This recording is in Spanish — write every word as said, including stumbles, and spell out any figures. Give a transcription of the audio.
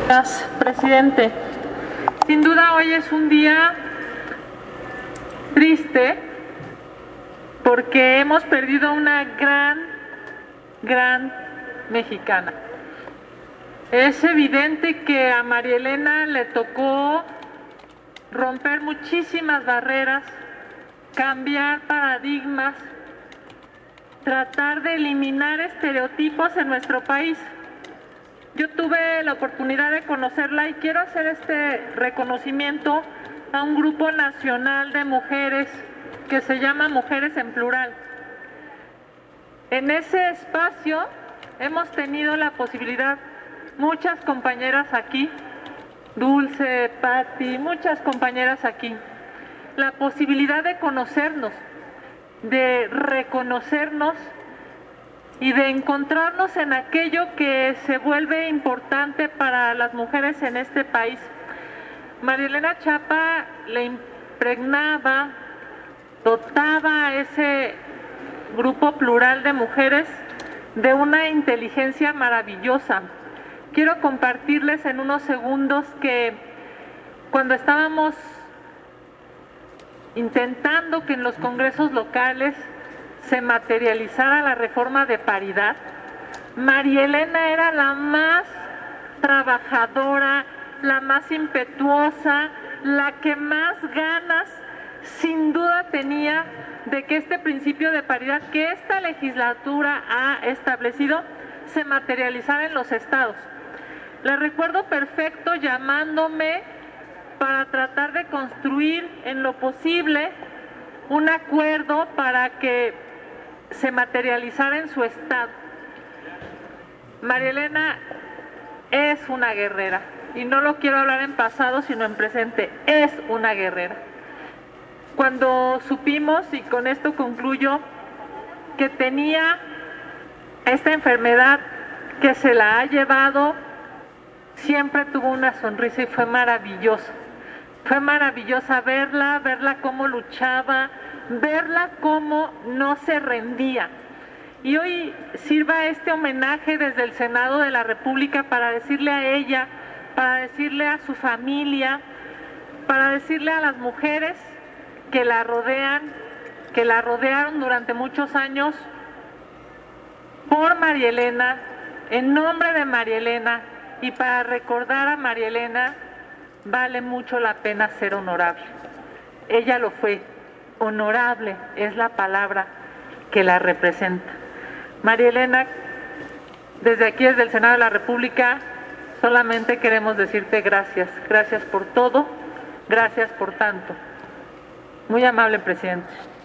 Gracias, presidente. Sin duda hoy es un día triste porque hemos perdido una gran, gran mexicana. Es evidente que a María Elena le tocó romper muchísimas barreras, cambiar paradigmas, tratar de eliminar estereotipos en nuestro país. Yo tuve la oportunidad de conocerla y quiero hacer este reconocimiento a un grupo nacional de mujeres que se llama Mujeres en Plural. En ese espacio hemos tenido la posibilidad, muchas compañeras aquí, Dulce, Patti, muchas compañeras aquí, la posibilidad de conocernos, de reconocernos y de encontrarnos en aquello que se vuelve importante para las mujeres en este país. María Elena Chapa le impregnaba, dotaba a ese grupo plural de mujeres de una inteligencia maravillosa. Quiero compartirles en unos segundos que cuando estábamos intentando que en los congresos locales se materializara la reforma de paridad, María Elena era la más trabajadora, la más impetuosa, la que más ganas sin duda tenía de que este principio de paridad que esta legislatura ha establecido se materializara en los estados. La recuerdo perfecto llamándome para tratar de construir en lo posible un acuerdo para que se materializara en su estado. María Elena es una guerrera, y no lo quiero hablar en pasado, sino en presente, es una guerrera. Cuando supimos, y con esto concluyo, que tenía esta enfermedad que se la ha llevado, siempre tuvo una sonrisa y fue maravilloso. Fue maravillosa verla, verla cómo luchaba, verla cómo no se rendía. Y hoy sirva este homenaje desde el Senado de la República para decirle a ella, para decirle a su familia, para decirle a las mujeres que la rodean, que la rodearon durante muchos años, por María Elena, en nombre de María Elena, y para recordar a María Elena, vale mucho la pena ser honorable. Ella lo fue. Honorable es la palabra que la representa. María Elena, desde aquí, desde el Senado de la República, solamente queremos decirte gracias. Gracias por todo, gracias por tanto. Muy amable, presidente.